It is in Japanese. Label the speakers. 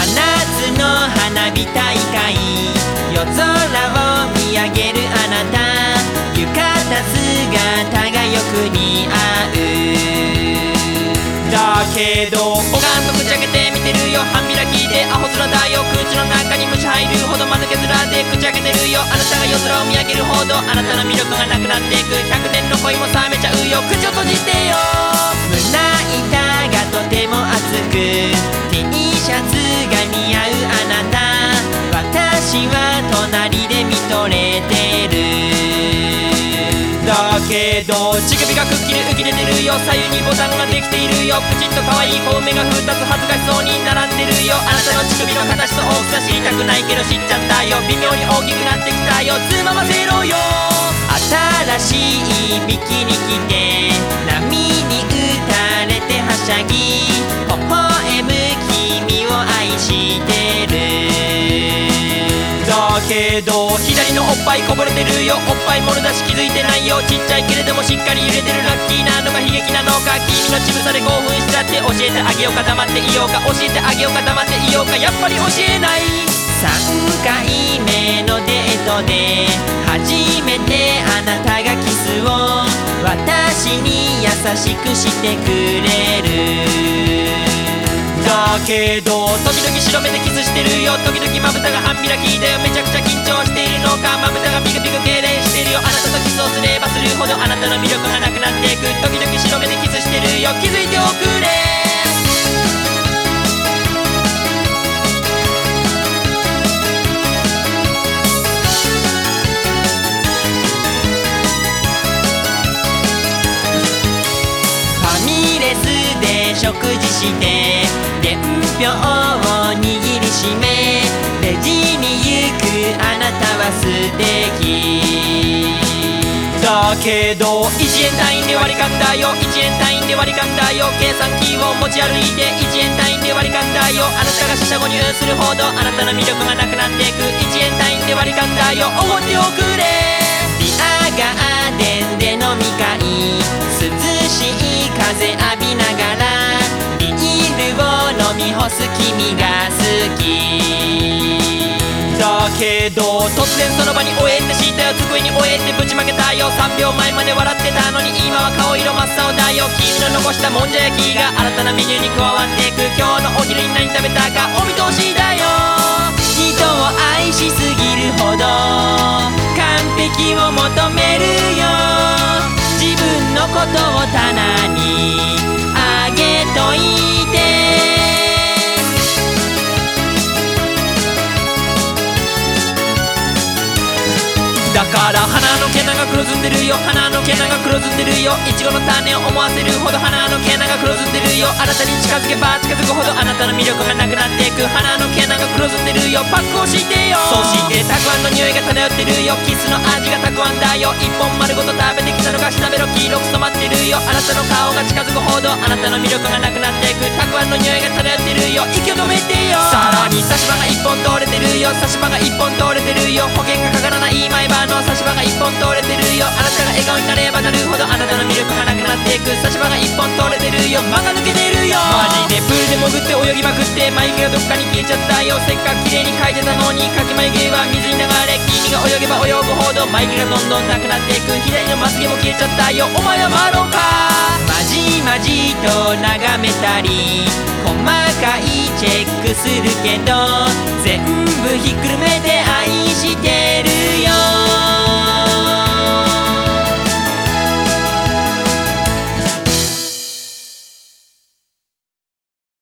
Speaker 1: 夏の花火大会、夜空を見上げるあなた、浴衣姿がよく似合う。だけどおがんと口開けて見てるよ、半開きでアホ面だよ。口の中に虫入るほど間抜け面で口開けてるよ。あなたが夜空を見上げるほどあなたの魅力がなくなっていく。100年の恋も冷めちゃうよ、口を閉じてよ。胸板がとても熱く T シャツが似合うあなた、私は隣で見とれてる。だけど乳首がくっきり浮き出てるよ、左右にボタンができているよ。プチッと可愛い小梅が2つ恥ずかしそうに並んでるよ。あなたの乳首の形と大きさ知りたくないけど知っちゃったよ。微妙に大きくなってきたよ、つまませろよ。新しいビキニ着て波に打たれてはしゃぎ、微笑む君を愛してる。だけど左のおっぱいこぼれてるよ、おっぱいもろだし気づいてないよ。ちっちゃいけれどもしっかり揺れてる、ラッキーなのか悲劇なのか。君の乳房で興奮したって教えてあげようか、黙っていようか。教えてあげようか、黙っていようか。やっぱり教えない。3回目のデートで初めてあなたがキスを私に優しくしてくれる。だけど時々白目でキスしてるよ、時々まぶたが半開きだよ。めちゃくちゃ緊張しているのか、まぶたがピクピク痙攣してるよ。あなたとキスをすればするほどあなたの魅力がなくなっていく。時々白目でキスしてるよ、気づいておくれ。食事して伝票を握りしめレジに行くあなたは素敵。だけど1円単位で割り勘だよ、1円単位で割り勘だよ。計算機を持ち歩いて1円単位で割り勘だよ。あなたが四捨五入するほどあなたの魅力がなくなっていく。1円単位で割り勘だよ、おごっておくれ。ビアガーデンで飲み会、涼しい風浴びながらビールを飲み干す君が好き。だけど突然その場におえって敷いたよ、机におえってぶちまけたよ。3秒前まで笑ってたのに今は顔色真っ青だよ。君の残したもんじゃ焼きが新たなメニューに加わっていく。今日のお昼に何食べたかお見通しだよ。人を愛しすぎるほど完璧を求めるよ。自分のことを棚にあげといて。だから鼻の毛長黒ずんでるよ、鼻の毛長黒ずんでるよ。いちごの種を思わせるほど鼻の毛長黒ずんでるよ。あなたに近づけば近づくほどあなたの魅力がなくなっていく。鼻の毛長黒ずんでるよ、パックをしてよ。そうしてたくあんの匂いが漂ってるよ、キスの味がたくあんだよ。一本丸ごと食べてきたのが下ベロ黄色く染まってるよ。あなたの顔が近づくほどあなたの魅力がなくなっていく。たくあんの匂いが漂ってるよ、息を止めてよ。さらに差し歯が一本通れてるよ、差し歯が一本通れてるよ。保険がかからない毎晩の差し歯が一本通れてるよ。あなたが笑顔になればなるほどあなたの魅力がなくなっていく。差し歯が一本通れてるよ、間が抜けてるよ。マジでプールで潜って泳ぎまくって眉毛がどっかに消えちゃったよ。せっかく綺麗に描いてたのに描き眉毛は水に流れ、君が泳げば泳ぐほど眉毛がどんどんなくなっていく。左のまつげも消えちゃったよ、お前はマロンか。まじまじと眺めたり細かいチェックするけど全部ひっくるめて